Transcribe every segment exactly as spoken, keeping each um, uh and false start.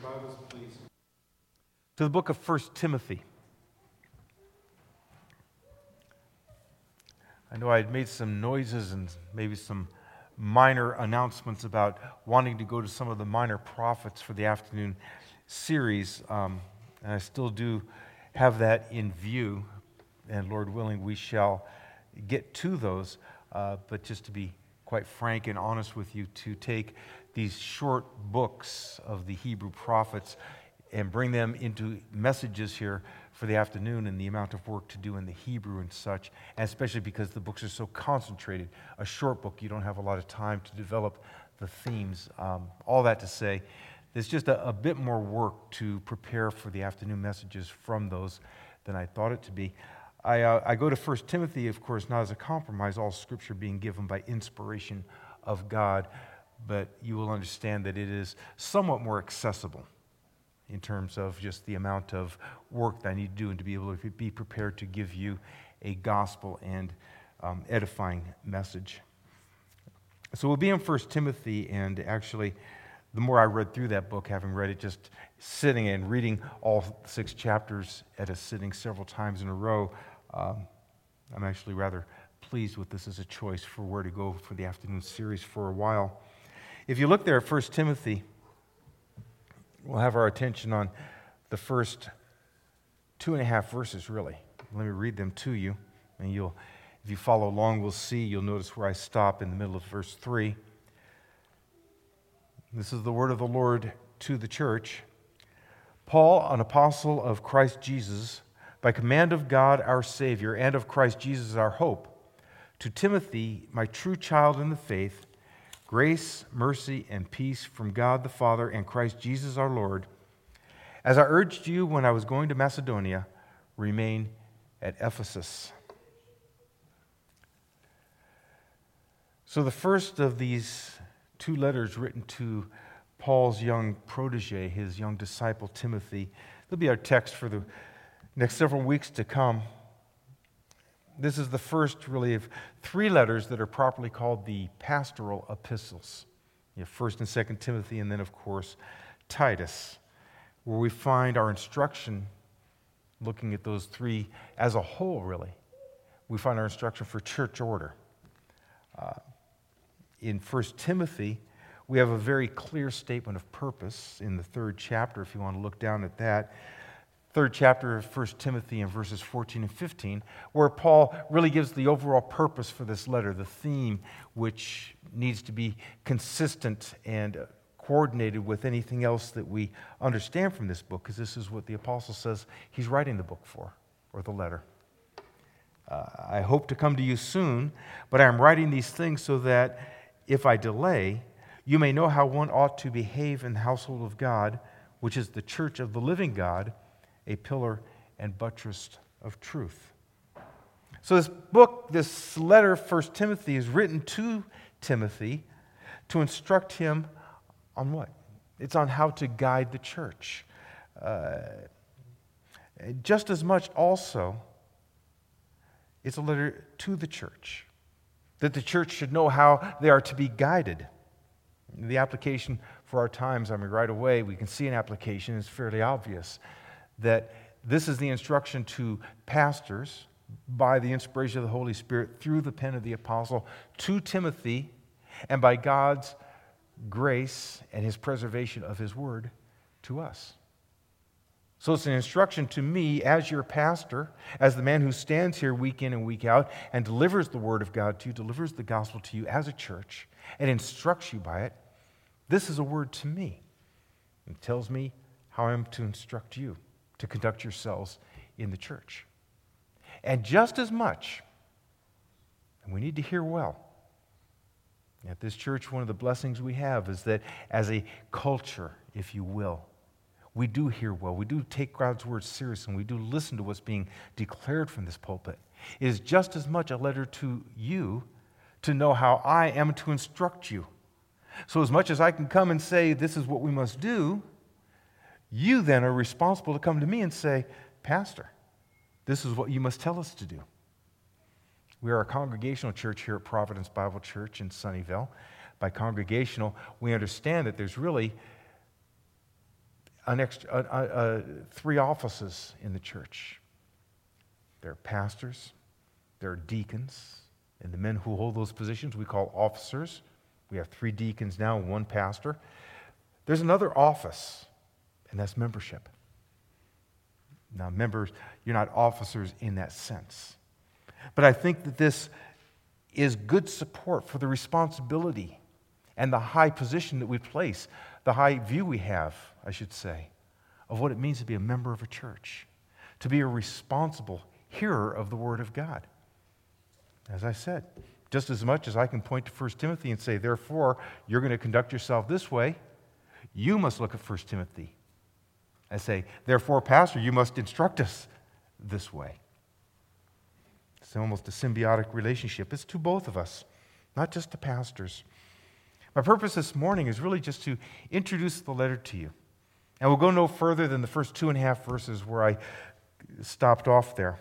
Bibles, please. To the book of First Timothy. I know I had made some noises and maybe some minor announcements about wanting to go to some of the minor prophets for the afternoon series, um, and I still do have that in view, and Lord willing, we shall get to those, uh, but just to be quite frank and honest with you, to take these short books of the Hebrew prophets and bring them into messages here for the afternoon and the amount of work to do in the Hebrew and such, and especially because the books are so concentrated. A short book, you don't have a lot of time to develop the themes. Um, all that to say, there's just a, a bit more work to prepare for the afternoon messages from those than I thought it to be. I, uh, I go to First Timothy, of course, not as a compromise, all Scripture being given by inspiration of God, but you will understand that it is somewhat more accessible in terms of just the amount of work that I need to do and to be able to be prepared to give you a gospel and um, edifying message. So we'll be in First Timothy, and actually, the more I read through that book, having read it just sitting and reading all six chapters at a sitting several times in a row, um, I'm actually rather pleased with this as a choice for where to go for the afternoon series for a while. If you look there at First Timothy, we'll have our attention on the first two and a half verses, really. Let me read them to you, and you'll, if you follow along, we'll see, you'll notice where I stop in the middle of verse three. This is the word of the Lord to the church. Paul, an apostle of Christ Jesus, by command of God our Savior, and of Christ Jesus our hope, to Timothy, my true child in the faith, grace, mercy, and peace from God the Father and Christ Jesus our Lord. As I urged you when I was going to Macedonia, remain at Ephesus. So the first of these two letters written to Paul's young protege, his young disciple Timothy, will be our text for the next several weeks to come. This is the first, really, of three letters that are properly called the pastoral epistles. You have First and Second Timothy, and then, of course, Titus, where we find our instruction, looking at those three as a whole, really. We find our instruction for church order. Uh, in First Timothy, we have a very clear statement of purpose in the third chapter, if you want to look down at that. Third chapter of First Timothy in verses fourteen and fifteen, where Paul really gives the overall purpose for this letter, the theme which needs to be consistent and coordinated with anything else that we understand from this book, because this is what the apostle says he's writing the book for, or the letter. Uh, I hope to come to you soon, but I am writing these things so that if I delay, you may know how one ought to behave in the household of God, which is the church of the living God, a pillar and buttress of truth. So this book, this letter, First Timothy, is written to Timothy to instruct him on what? It's on how to guide the church. Uh, just as much also, it's a letter to the church, that the church should know how they are to be guided. The application for our times, I mean, right away, we can see an application, it's fairly obvious, that this is the instruction to pastors by the inspiration of the Holy Spirit through the pen of the apostle to Timothy, and by God's grace and his preservation of his word to us. So it's an instruction to me as your pastor, as the man who stands here week in and week out and delivers the word of God to you, delivers the gospel to you as a church, and instructs you by it. This is a word to me. It tells me how I'm to instruct you to conduct yourselves in the church. And just as much, and we need to hear well, at this church, one of the blessings we have is that as a culture, if you will, we do hear well, we do take God's word seriously, and we do listen to what's being declared from this pulpit. It is just as much a letter to you to know how I am to instruct you. So as much as I can come and say, this is what we must do, you then are responsible to come to me and say, Pastor, this is what you must tell us to do. We are a congregational church here at Providence Bible Church in Sunnyvale. By congregational, we understand that there's really an extra, uh, uh, three offices in the church. There are pastors, there are deacons, and the men who hold those positions we call officers. We have three deacons now, one pastor. There's another office, and that's membership. Now, members, you're not officers in that sense. But I think that this is good support for the responsibility and the high position that we place, the high view we have, I should say, of what it means to be a member of a church, to be a responsible hearer of the Word of God. As I said, just as much as I can point to First Timothy and say, therefore, you're going to conduct yourself this way, you must look at First Timothy. I say, therefore, pastor, you must instruct us this way. It's almost a symbiotic relationship. It's to both of us, not just to pastors. My purpose this morning is really just to introduce the letter to you. And we'll go no further than the first two and a half verses where I stopped off there.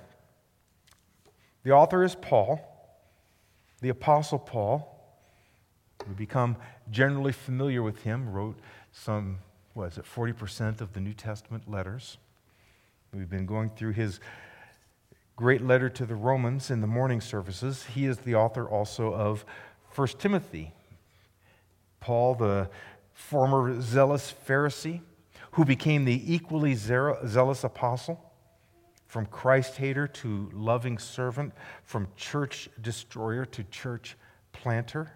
The author is Paul, the Apostle Paul. We become generally familiar with him, wrote some, what is it, forty percent of the New Testament letters. We've been going through his great letter to the Romans in the morning services. He is the author also of First Timothy. Paul, the former zealous Pharisee, who became the equally zealous apostle, from Christ hater to loving servant, from church destroyer to church planter.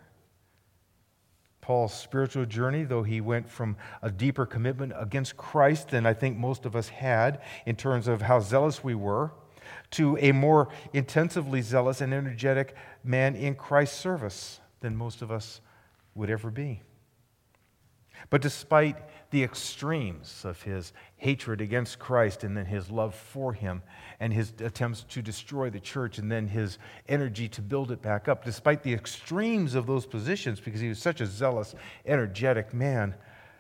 Paul's spiritual journey, though he went from a deeper commitment against Christ than I think most of us had in terms of how zealous we were, to a more intensively zealous and energetic man in Christ's service than most of us would ever be. But despite the extremes of his hatred against Christ and then his love for him and his attempts to destroy the church and then his energy to build it back up, despite the extremes of those positions, because he was such a zealous, energetic man,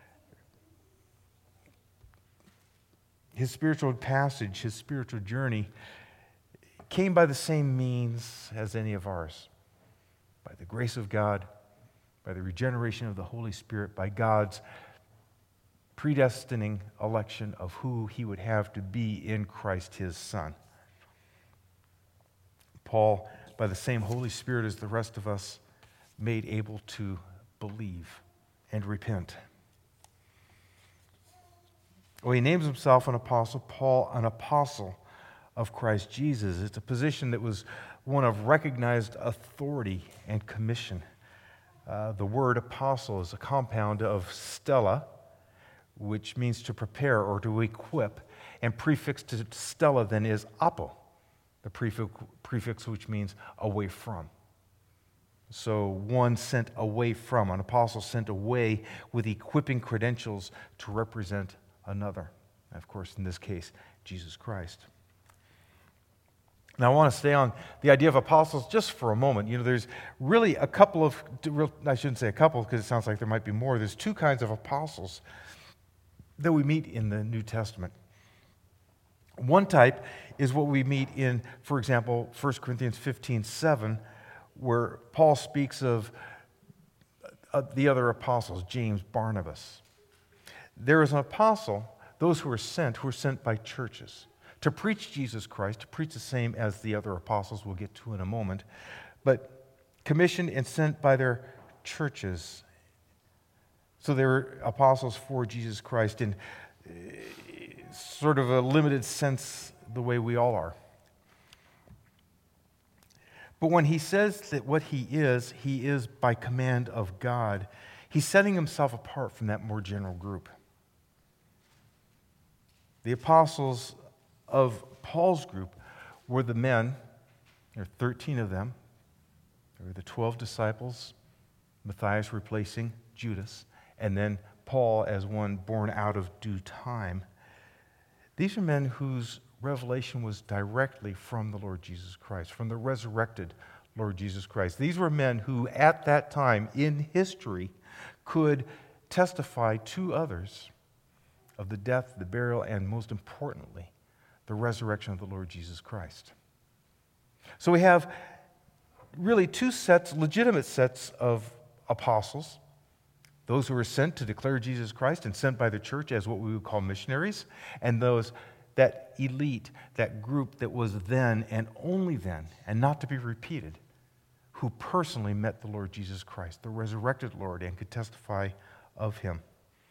his spiritual passage, his spiritual journey came by the same means as any of ours, by the grace of God, by the regeneration of the Holy Spirit, by God's predestining election of who he would have to be in Christ his Son. Paul, by the same Holy Spirit as the rest of us, made able to believe and repent. Well, he names himself an apostle, Paul, an apostle of Christ Jesus. It's a position that was one of recognized authority and commission. Uh, the word apostle is a compound of stella, which means to prepare or to equip, and prefix to stella then is apo, the prefix, prefix which means away from. So one sent away from, an apostle sent away with equipping credentials to represent another. And of course, in this case, Jesus Christ. Now, I want to stay on the idea of apostles just for a moment. You know, there's really a couple of, I shouldn't say a couple because it sounds like there might be more. There's two kinds of apostles that we meet in the New Testament. One type is what we meet in, for example, First Corinthians fifteen seven, where Paul speaks of the other apostles, James, Barnabas. There is an apostle, those who are sent, who are sent by churches to preach Jesus Christ, to preach the same as the other apostles we'll get to in a moment, but commissioned and sent by their churches. So they're apostles for Jesus Christ in sort of a limited sense, the way we all are. But when he says that what he is, he is by command of God, he's setting himself apart from that more general group. The apostles of Paul's group were the men, there are thirteen of them. There were the twelve disciples, Matthias replacing Judas, and then Paul as one born out of due time. These are men whose revelation was directly from the Lord Jesus Christ, from the resurrected Lord Jesus Christ. These were men who at that time in history could testify to others of the death, the burial, and most importantly, the resurrection of the Lord Jesus Christ. So we have really two sets, legitimate sets of apostles. those who were sent to declare Jesus Christ and sent by the church as what we would call missionaries, and those, that elite, that group that was then and only then, and not to be repeated, who personally met the Lord Jesus Christ, the resurrected Lord, and could testify of him.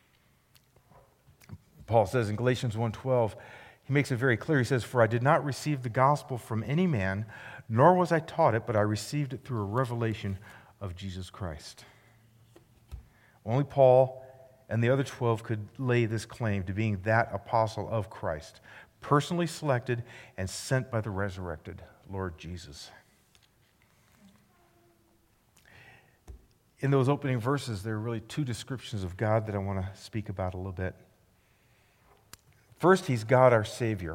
Paul says in Galatians one twelve, he makes it very clear. He says, "For I did not receive the gospel from any man, nor was I taught it, but I received it through a revelation of Jesus Christ." Only Paul and the other twelve could lay this claim to being that apostle of Christ, personally selected and sent by the resurrected Lord Jesus. In those opening verses, there are really two descriptions of God that I want to speak about a little bit. First, he's God our Savior.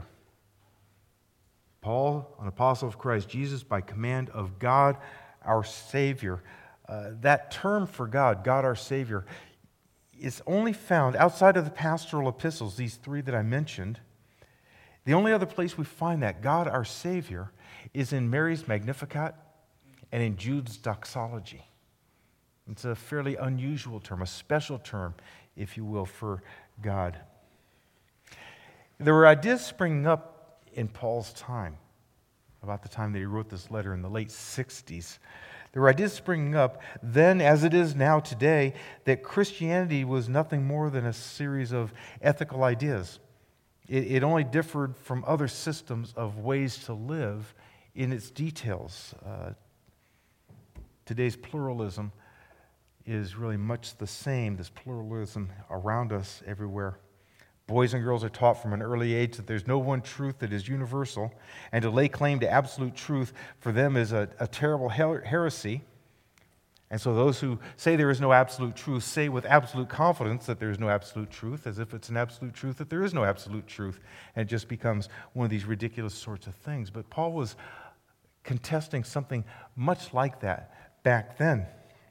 Paul, an apostle of Christ Jesus, by command of God our Savior. Uh, that term for God, God our Savior, is only found outside of the pastoral epistles, these three that I mentioned. The only other place we find that, God our Savior, is in Mary's Magnificat and in Jude's doxology. It's a fairly unusual term, a special term, if you will, for God. There were ideas springing up in Paul's time, about the time that he wrote this letter in the late sixties. There were ideas springing up then, as it is now today, that Christianity was nothing more than a series of ethical ideas. It, it only differed from other systems of ways to live in its details. Uh, today's pluralism is really much the same, this pluralism around us everywhere. Boys and girls are taught from an early age that there's no one truth that is universal, and to lay claim to absolute truth for them is a, a terrible her- heresy. And so those who say there is no absolute truth say with absolute confidence that there is no absolute truth, as if it's an absolute truth that there is no absolute truth, and it just becomes one of these ridiculous sorts of things. But Paul was contesting something much like that back then.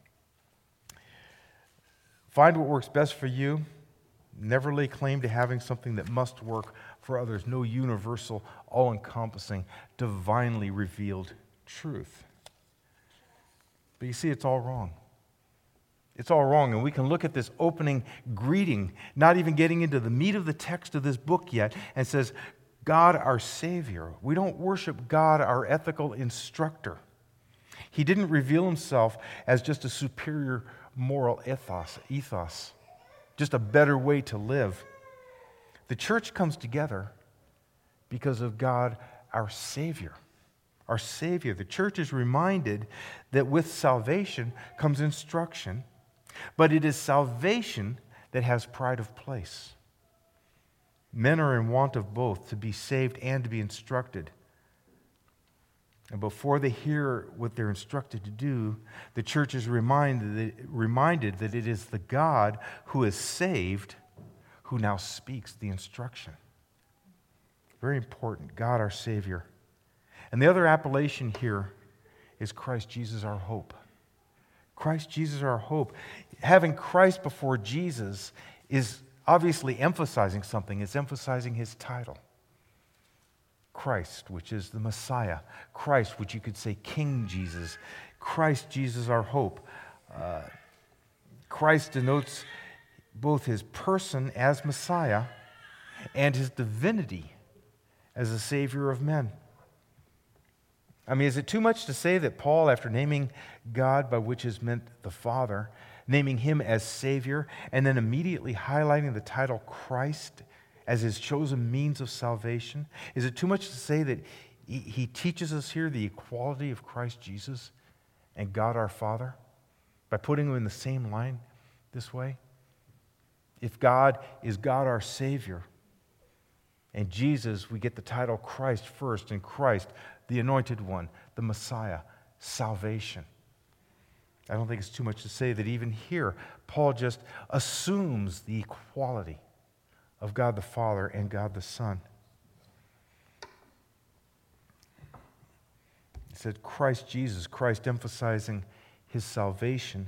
Find what works best for you. Never lay claim to having something that must work for others. No universal, all-encompassing, divinely revealed truth. But you see, it's all wrong. It's all wrong, and we can look at this opening greeting, not even getting into the meat of the text of this book yet, and it says, God our Savior. We don't worship God our ethical instructor. He didn't reveal himself as just a superior moral ethos, ethos. Just a better way to live. The church comes together because of God, our Savior. Our Savior. The church is reminded that with salvation comes instruction, but it is salvation that has pride of place. Men are in want of both, to be saved and to be instructed. And before they hear what they're instructed to do, the church is reminded that, reminded that it is the God who is saved who now speaks the instruction. Very important. God our Savior. And the other appellation here is Christ Jesus our hope. Christ Jesus our hope. Having Christ before Jesus is obviously emphasizing something. It's emphasizing his title. Christ, which is the Messiah. Christ, which you could say King Jesus. Christ Jesus our hope. Uh, Christ denotes both his person as Messiah and his divinity as the Savior of men. I mean, is it too much to say that Paul, after naming God, by which is meant the Father, naming him as Savior, and then immediately highlighting the title Christ as his chosen means of salvation? Is it too much to say that he, he teaches us here the equality of Christ Jesus and God our Father by putting them in the same line this way? If God is God our Savior, and Jesus, we get the title Christ first, and Christ, the Anointed One, the Messiah, salvation. I don't think it's too much to say that even here, Paul just assumes the equality of God the Father and God the Son. He said Christ Jesus, Christ emphasizing his salvation.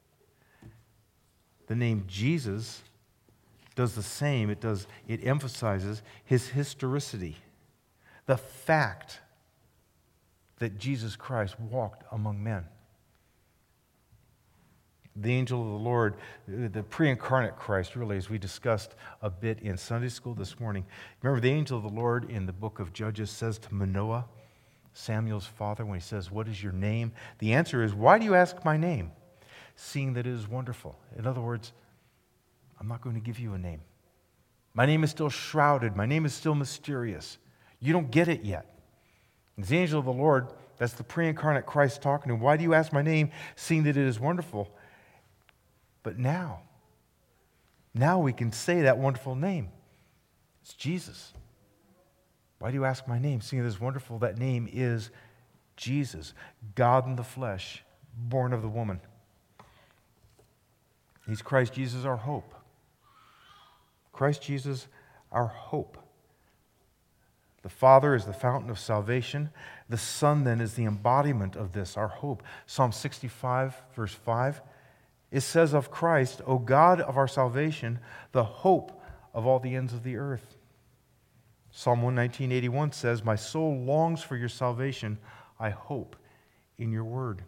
The name Jesus does the same. It does. It emphasizes his historicity, the fact that Jesus Christ walked among men. The angel of the Lord, the pre-incarnate Christ, really, as we discussed a bit in Sunday school this morning. Remember, the angel of the Lord in the book of Judges says to Manoah, Samuel's father, when he says, "What is your name?" The answer is, "Why do you ask my name, seeing that it is wonderful?" In other words, I'm not going to give you a name. My name is still shrouded. My name is still mysterious. You don't get it yet. It's the angel of the Lord, that's the pre-incarnate Christ talking to him. "Why do you ask my name, seeing that it is wonderful?" But now, now we can say that wonderful name. It's Jesus. Why do you ask my name, seeing it is wonderful? That name is Jesus, God in the flesh, born of the woman. He's Christ Jesus, our hope. Christ Jesus, our hope. The Father is the fountain of salvation. The Son, then, is the embodiment of this, our hope. Psalm sixty-five, verse five. It says of Christ, "O God of our salvation, the hope of all the ends of the earth." Psalm one nineteen, eighty-one says, "My soul longs for your salvation. I hope in your word."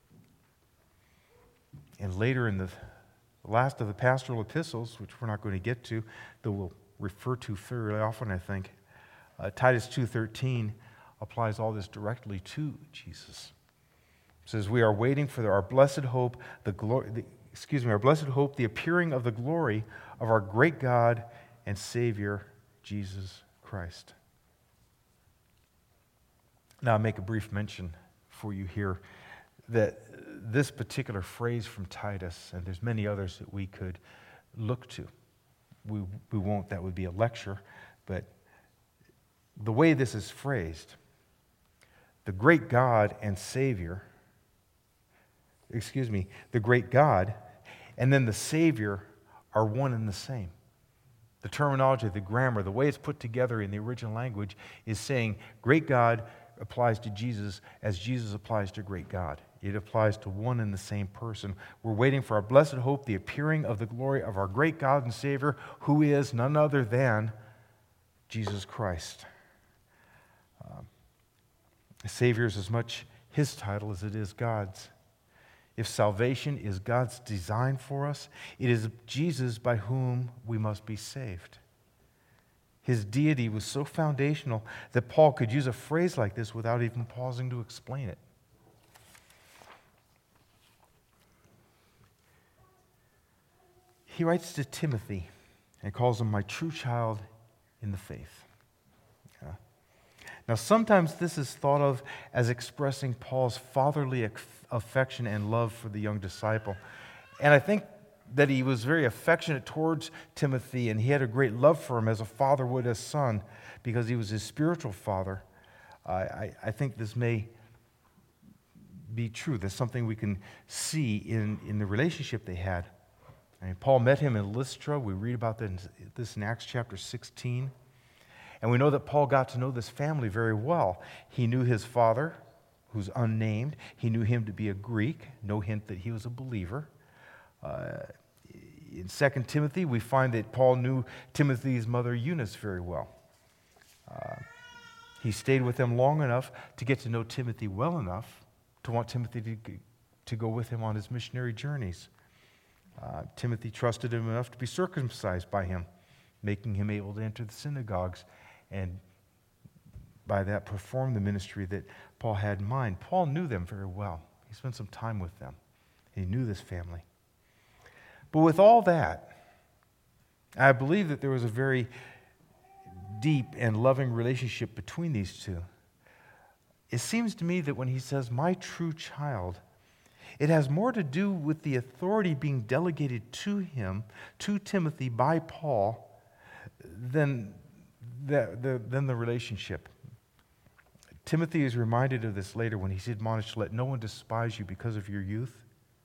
And later in the last of the pastoral epistles, which we're not going to get to, that we'll refer to fairly often, I think, uh, Titus two thirteen applies all this directly to Jesus. It says, "We are waiting for our blessed hope, the glory, the, excuse me, our blessed hope, the appearing of the glory of our great God and Savior, Jesus Christ." Now, I'll make a brief mention for you here that this particular phrase from Titus, and there's many others that we could look to. We, we won't, that would be a lecture, but the way this is phrased, the great God and Savior, excuse me, the great God, and then the Savior are one and the same. The terminology, the grammar, the way it's put together in the original language is saying great God applies to Jesus as Jesus applies to great God. It applies to one and the same person. We're waiting for our blessed hope, the appearing of the glory of our great God and Savior, who is none other than Jesus Christ. Um, Savior is as much his title as it is God's. If salvation is God's design for us, it is Jesus by whom we must be saved. His deity was so foundational that Paul could use a phrase like this without even pausing to explain it. He writes to Timothy and calls him my true child in the faith. Yeah. Now, sometimes this is thought of as expressing Paul's fatherly affection and love for the young disciple. And I think that he was very affectionate towards Timothy, and he had a great love for him as a father would his son, because he was his spiritual father. Uh, I, I think this may be true. That's something we can see in, in the relationship they had. I mean, Paul met him in Lystra. We read about this in Acts chapter sixteen. And we know that Paul got to know this family very well. He knew his father, who's unnamed. He knew him to be a Greek. No hint that he was a believer. Uh, in Second Timothy, we find that Paul knew Timothy's mother Eunice very well. Uh, he stayed with them long enough to get to know Timothy well enough to want Timothy to, to go with him on his missionary journeys. Uh, Timothy trusted him enough to be circumcised by him, making him able to enter the synagogues and by that perform the ministry that Paul had in mind. Paul knew them very well. He spent some time with them. He knew this family. But with all that, I believe that there was a very deep and loving relationship between these two. It seems to me that when he says, my true child, it has more to do with the authority being delegated to him, to Timothy by Paul, than the, the, than the relationship. Timothy is reminded of this later when he's admonished to let no one despise you because of your youth.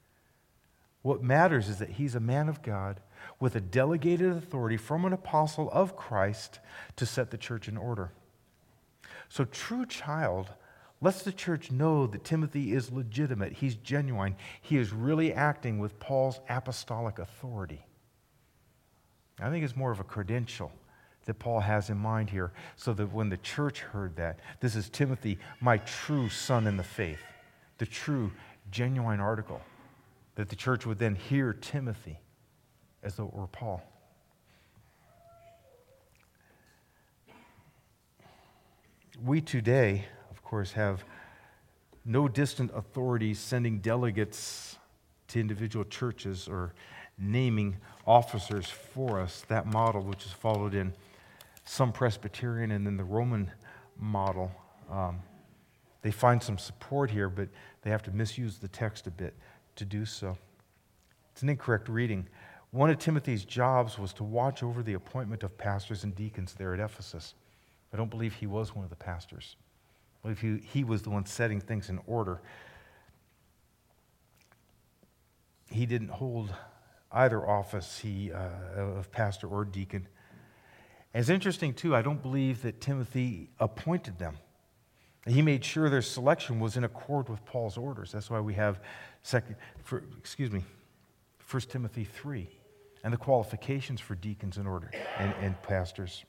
What matters is that he's a man of God with a delegated authority from an apostle of Christ to set the church in order. So true child lets the church know that Timothy is legitimate. He's genuine. He is really acting with Paul's apostolic authority. I think it's more of a credential that Paul has in mind here, so that when the church heard that, this is Timothy, my true son in the faith, the true, genuine article. that the church would then hear Timothy as though it were Paul. We today, of course, have no distant authorities sending delegates to individual churches or naming officers for us. That model, which is followed in some Presbyterian and then the Roman model, um, they find some support here, but they have to misuse the text a bit to do so. It's an incorrect reading. One of Timothy's jobs was to watch over the appointment of pastors and deacons there at Ephesus. I don't believe he was one of the pastors. I believe he, he was the one setting things in order. He didn't hold either office he, uh, of pastor or deacon. And it's interesting, too, I don't believe that Timothy appointed them. He made sure their selection was in accord with Paul's orders. That's why we have, second, for, excuse me, First Timothy three, and the qualifications for deacons in order and, and pastors.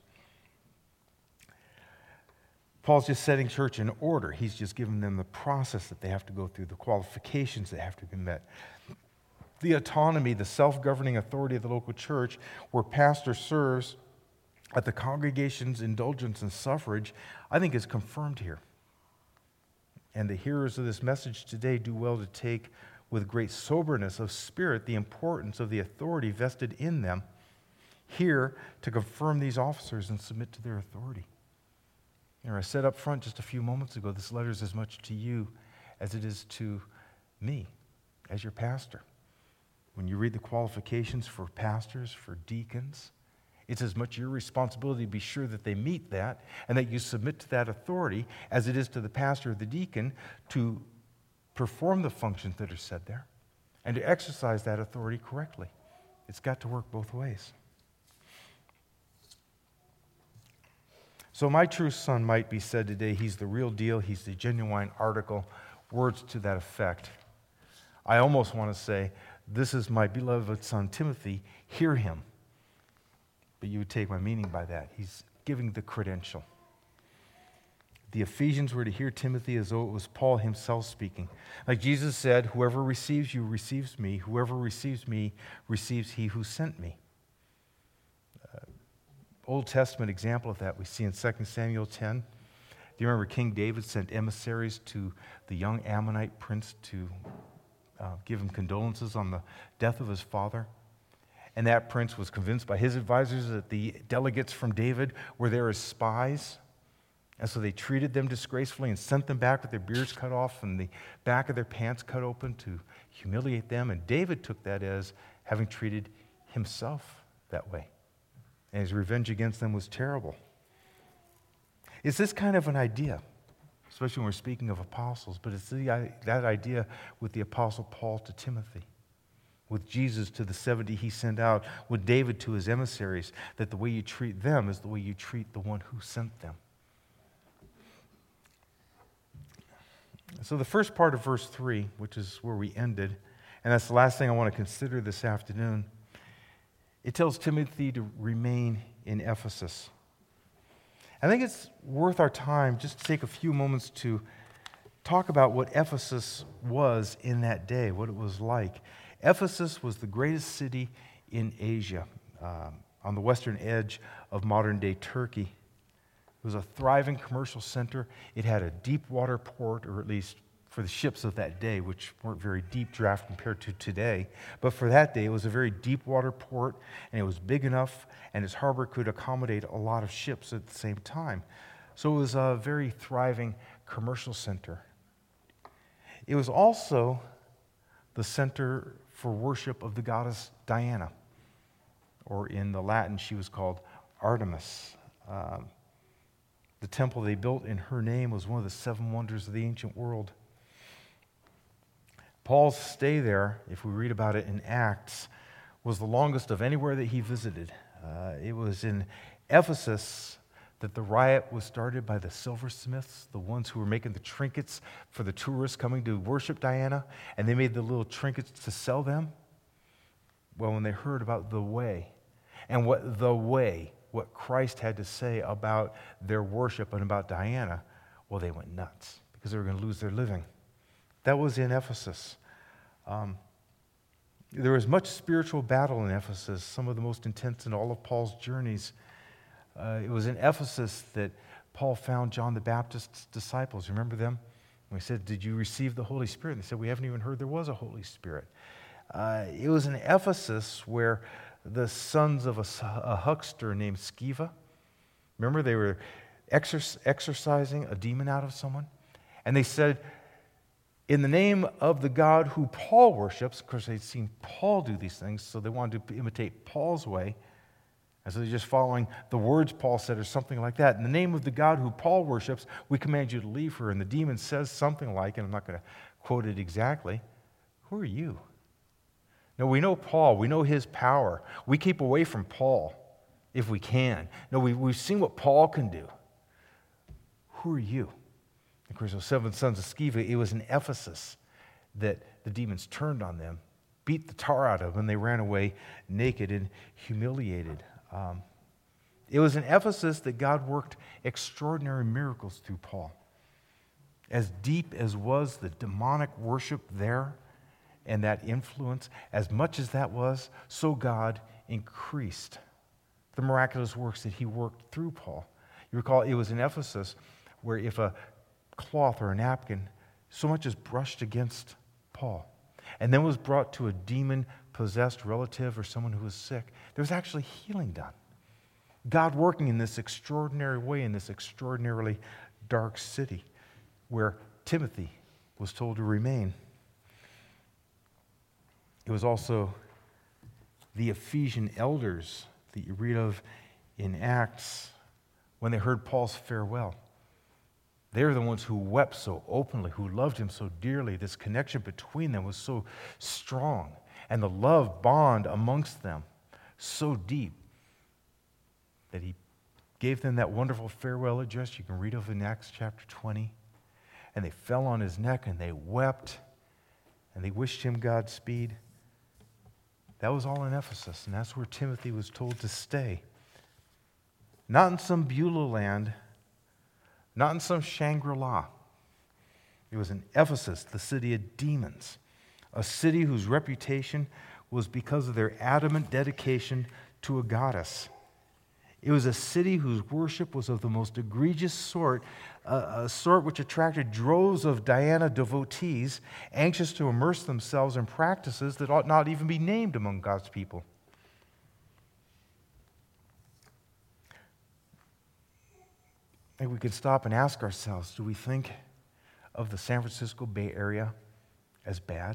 Paul's just setting church in order. He's just giving them the process that they have to go through, the qualifications that have to be met. The autonomy, the self-governing authority of the local church, where pastor serves at the congregation's indulgence and suffrage, I think is confirmed here. And the hearers of this message today do well to take with great soberness of spirit the importance of the authority vested in them here to confirm these officers and submit to their authority. You know, I said up front just a few moments ago, this letter is as much to you as it is to me as your pastor. When you read the qualifications for pastors, for deacons, it's as much your responsibility to be sure that they meet that and that you submit to that authority as it is to the pastor or the deacon to perform the functions that are said there and to exercise that authority correctly. It's got to work both ways. So my true son might be said today, he's the real deal, he's the genuine article, words to that effect. I almost want to say, this is my beloved son Timothy, hear him. But you would take my meaning by that. He's giving the credential. The Ephesians were to hear Timothy as though it was Paul himself speaking. Like Jesus said, whoever receives you receives me. Whoever receives me receives he who sent me. Uh, Old Testament example of that we see in Second Samuel ten. Do you remember King David sent emissaries to the young Ammonite prince to uh, give him condolences on the death of his father? And that prince was convinced by his advisors that the delegates from David were there as spies. And so they treated them disgracefully and sent them back with their beards cut off and the back of their pants cut open to humiliate them. And David took that as having treated himself that way. And his revenge against them was terrible. It's this kind of an idea, especially when we're speaking of apostles, but it's the, that idea with the apostle Paul to Timothy, with Jesus to the seventy he sent out, with David to his emissaries, that the way you treat them is the way you treat the one who sent them. So the first part of verse three, which is where we ended, and that's the last thing I want to consider this afternoon, it tells Timothy to remain in Ephesus. I think it's worth our time just to take a few moments to talk about what Ephesus was in that day, what it was like. Ephesus was the greatest city in Asia, um, on the western edge of modern-day Turkey. It was a thriving commercial center. It had a deep water port, or at least for the ships of that day, which weren't very deep draft compared to today. But for that day, it was a very deep water port, and it was big enough, and its harbor could accommodate a lot of ships at the same time. So it was a very thriving commercial center. It was also the center for worship of the goddess Diana, or in the Latin, she was called Artemis. Um, The temple they built in her name was one of the seven wonders of the ancient world. Paul's stay there, if we read about it in Acts, was the longest of anywhere that he visited. Uh, it was in Ephesus that the riot was started by the silversmiths, the ones who were making the trinkets for the tourists coming to worship Diana, and they made the little trinkets to sell them. Well, when they heard about the way, and what the way, what Christ had to say about their worship and about Diana, well, they went nuts because they were going to lose their living. That was in Ephesus. Um, There was much spiritual battle in Ephesus, some of the most intense in all of Paul's journeys. Uh, it was in Ephesus that Paul found John the Baptist's disciples. Remember them? When he said, "Did you receive the Holy Spirit?" And they said, "We haven't even heard there was a Holy Spirit." Uh, it was in Ephesus where the sons of a, a huckster named Sceva, remember they were exorc- exorcising a demon out of someone? And they said, in the name of the God who Paul worships, of course they'd seen Paul do these things, so they wanted to imitate Paul's way. And so they're just following the words Paul said or something like that. In the name of the God who Paul worships, we command you to leave her. And the demon says something like, and I'm not going to quote it exactly, "Who are you?" No, we know Paul. We know his power. We keep away from Paul if we can. No, we, we've seen what Paul can do. Who are you? Of course, those seven sons of Sceva, it was in Ephesus that the demons turned on them, beat the tar out of them, and they ran away naked and humiliated. Um, it was in Ephesus that God worked extraordinary miracles through Paul. As deep as was the demonic worship there and that influence, as much as that was, so God increased the miraculous works that he worked through Paul. You recall it was in Ephesus where if a cloth or a napkin so much as brushed against Paul and then was brought to a demon-possessed relative or someone who was sick, there was actually healing done. God working in this extraordinary way in this extraordinarily dark city where Timothy was told to remain. It was also the Ephesian elders that you read of in Acts when they heard Paul's farewell. They were the ones who wept so openly, who loved him so dearly. This connection between them was so strong, and the love bond amongst them so deep that he gave them that wonderful farewell address you can read of in Acts chapter twenty. And they fell on his neck and they wept and they wished him Godspeed. That was all in Ephesus, and that's where Timothy was told to stay. Not in some Beulah land, not in some Shangri-La. It was in Ephesus, the city of demons, a city whose reputation was because of their adamant dedication to a goddess. It was a city whose worship was of the most egregious sort, uh, a sort which attracted droves of Diana devotees anxious to immerse themselves in practices that ought not even be named among God's people. Maybe we could stop and ask ourselves, do we think of the San Francisco Bay Area as bad?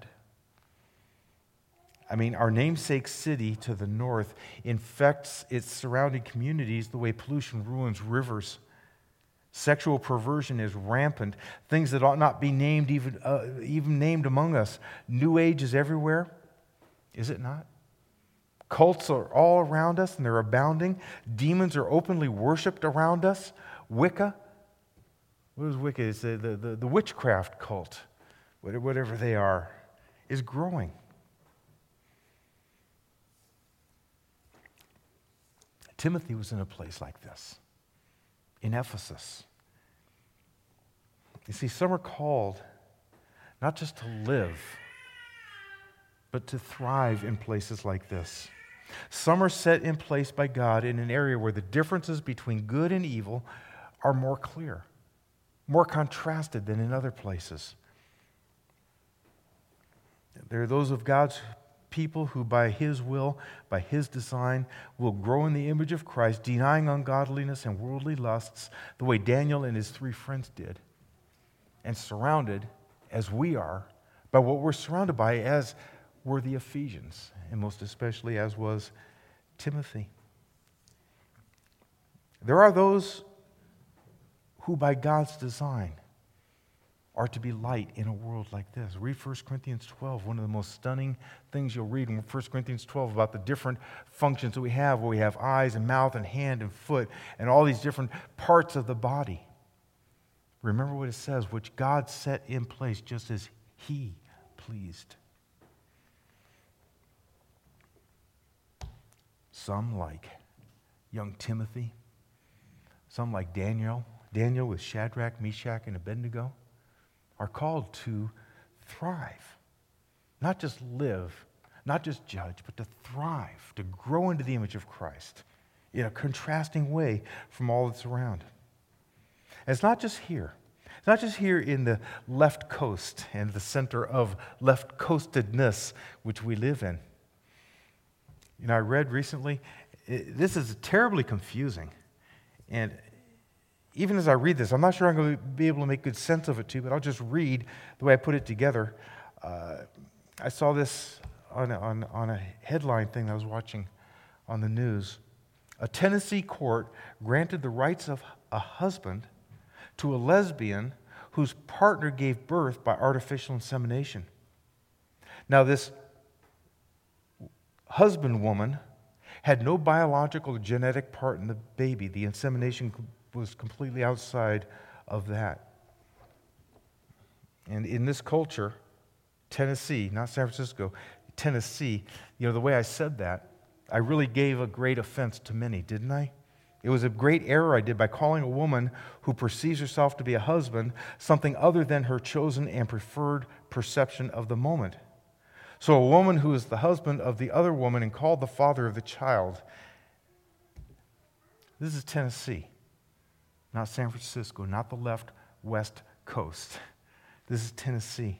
I mean, our namesake city to the north infects its surrounding communities the way pollution ruins rivers. Sexual perversion is rampant. Things that ought not be named, even, uh, even named among us. New Age is everywhere, is it not? Cults are all around us and they're abounding. Demons are openly worshipped around us. Wicca, what is Wicca? It's the, the, the, the witchcraft cult, whatever they are, is growing. Timothy was in a place like this, in Ephesus. You see, some are called not just to live, but to thrive in places like this. Some are set in place by God in an area where the differences between good and evil are more clear, more contrasted than in other places. There are those of God's people who by his will, by his design, will grow in the image of Christ, denying ungodliness and worldly lusts the way Daniel and his three friends did, and surrounded, as we are, by what we're surrounded by as were the Ephesians, and most especially as was Timothy. There are those who by God's design are to be light in a world like this. Read First Corinthians twelve, one of the most stunning things you'll read in First Corinthians twelve about the different functions that we have, where we have eyes and mouth and hand and foot and all these different parts of the body. Remember what it says, which God set in place just as he pleased. Some like young Timothy, some like Daniel, Daniel with Shadrach, Meshach, and Abednego, are called to thrive, not just live, not just judge, but to thrive, to grow into the image of Christ in a contrasting way from all that's around. And it's not just here. It's not just here in the left coast and the center of left coastedness which we live in. You know, I read recently, it, this is terribly confusing. And even as I read this, I'm not sure I'm going to be able to make good sense of it too, but I'll just read the way I put it together. Uh, I saw this on a, on, on a headline thing that I was watching on the news. A Tennessee court granted the rights of a husband to a lesbian whose partner gave birth by artificial insemination. Now, this husband woman had no biological or genetic part in the baby. The insemination was completely outside of that. And in this culture, Tennessee, not San Francisco, Tennessee, you know, the way I said that, I really gave a great offense to many, didn't I? It was a great error I did by calling a woman who perceives herself to be a husband something other than her chosen and preferred perception of the moment. So a woman who is the husband of the other woman and called the father of the child. This is Tennessee, not San Francisco, not the left west coast. This is Tennessee.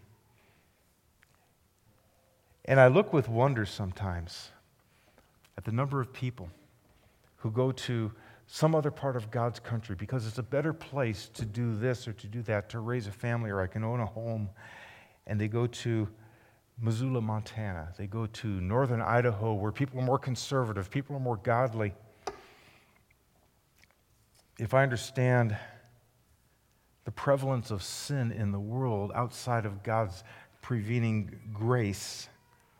And I look with wonder sometimes at the number of people who go to some other part of God's country because it's a better place to do this or to do that, to raise a family, or I can own a home. And they go to Missoula, Montana. They go to northern Idaho where people are more conservative, people are more godly. If I understand the prevalence of sin in the world outside of God's prevailing grace,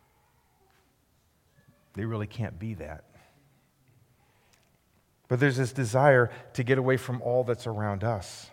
they really can't be that. But there's this desire to get away from all that's around us.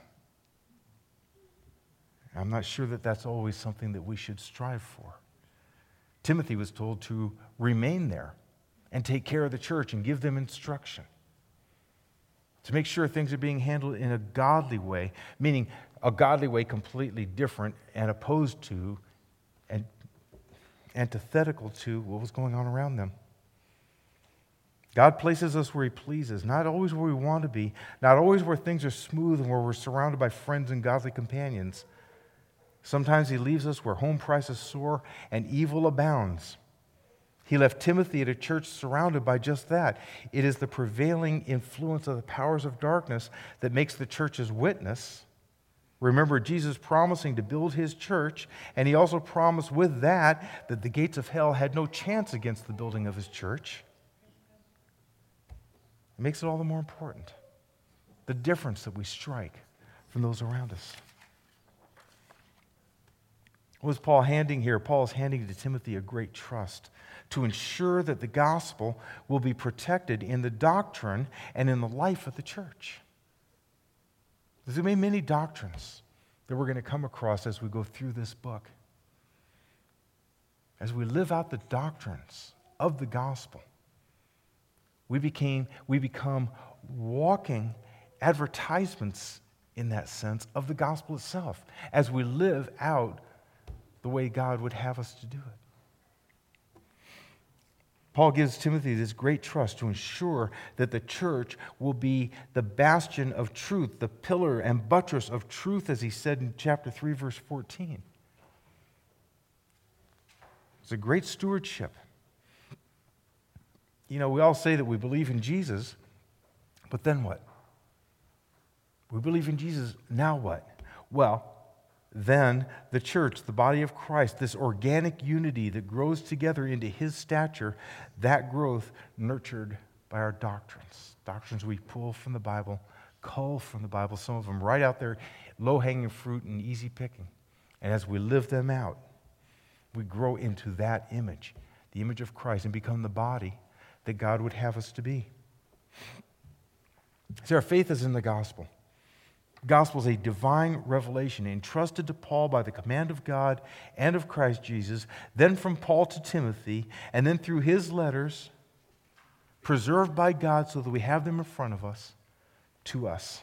I'm not sure that that's always something that we should strive for. Timothy was told to remain there and take care of the church and give them instruction, to make sure things are being handled in a godly way, meaning a godly way completely different and opposed to and antithetical to what was going on around them. God places us where He pleases, not always where we want to be, not always where things are smooth and where we're surrounded by friends and godly companions. Sometimes He leaves us where home prices soar and evil abounds. He left Timothy at a church surrounded by just that. It is the prevailing influence of the powers of darkness that makes the church's witness. Remember, Jesus promising to build His church, and He also promised with that that the gates of hell had no chance against the building of His church. It makes it all the more important, the difference that we strike from those around us. What is Paul handing here? Paul is handing to Timothy a great trust to ensure that the gospel will be protected in the doctrine and in the life of the church. There's going to be many doctrines that we're going to come across as we go through this book. As we live out the doctrines of the gospel, we became, we become walking advertisements in that sense of the gospel itself as we live out the way God would have us to do it. Paul gives Timothy this great trust to ensure that the church will be the bastion of truth, the pillar and buttress of truth, as he said in chapter three, verse fourteen. It's a great stewardship. You know, we all say that we believe in Jesus, but then what? We believe in Jesus, now what? Well, then the church, the body of Christ, this organic unity that grows together into His stature, that growth nurtured by our doctrines. Doctrines we pull from the Bible, cull from the Bible, some of them right out there, low-hanging fruit and easy picking. And as we live them out, we grow into that image, the image of Christ, and become the body that God would have us to be. See, our faith is in the gospel. The gospel is a divine revelation entrusted to Paul by the command of God and of Christ Jesus, then from Paul to Timothy, and then through his letters, preserved by God so that we have them in front of us, to us.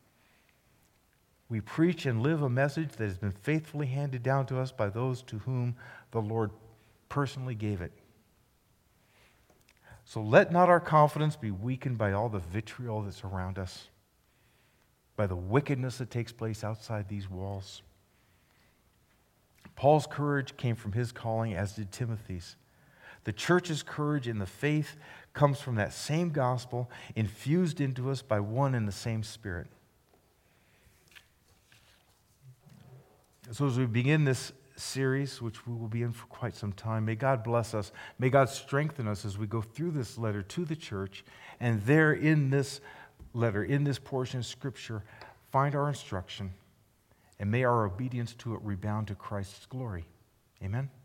We preach and live a message that has been faithfully handed down to us by those to whom the Lord personally gave it So let not our confidence be weakened by all the vitriol that's around us, by the wickedness that takes place outside these walls. Paul's courage came from his calling, as did Timothy's. The church's courage in the faith comes from that same gospel infused into us by one and the same Spirit. So as we begin this series, which we will be in for quite some time, may God bless us. May God strengthen us as we go through this letter to the church, and there in this letter, in this portion of Scripture, find our instruction, and may our obedience to it rebound to Christ's glory. Amen.